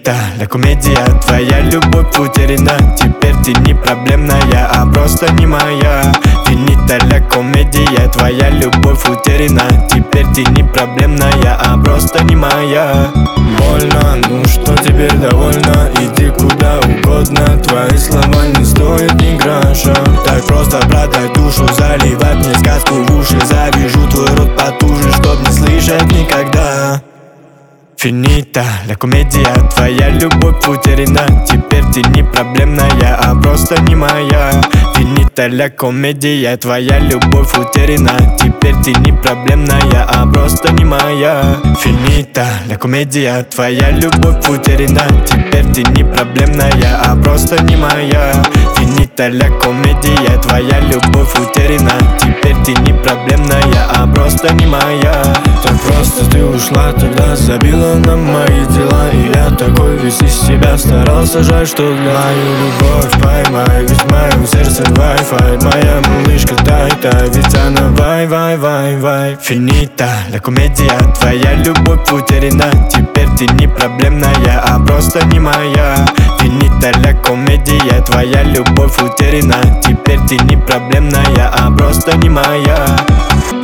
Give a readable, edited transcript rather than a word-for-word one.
Финита, ля комедия, твоя любовь утеряна. Теперь ты не проблемная, а просто не моя. Финита, ля комедия, твоя любовь утеряна. Теперь ты не проблемная, а просто не моя. Больно, ну что теперь довольно, иди куда угодно. Твои слова не стоят ни гроша. Так просто продай душу, заливай мне сказку в уши. Завяжу твой рот потуже, чтоб не слышать никогда. Финита, ля комедия, твоя любовь утеряна. Теперь ты не проблемная, а просто не моя. Финита, ля комедия, твоя любовь утеряна. Теперь ты не проблемная, а просто не моя. Финита, ля комедия, твоя любовь утеряна. Теперь ты не проблемная, а просто не моя. Финита, ля комедия, твоя любовь утеряна. Теперь ты не проблемная, а просто не моя. Так просто ты ушла, тогда забила на мои дела. И я такой весь из себя старался, жаль, что для мою любовь поймай. Ведь в моем сердце Wi-Fi, моя малышка тай-тай, ведь она вай-вай-вай-вай. Финита, ля комедия, твоя любовь утеряна. Теперь ты не проблемная, а просто не моя. Финита, ля комедия, твоя любовь утеряна. Теперь ты не проблемная, а просто не моя.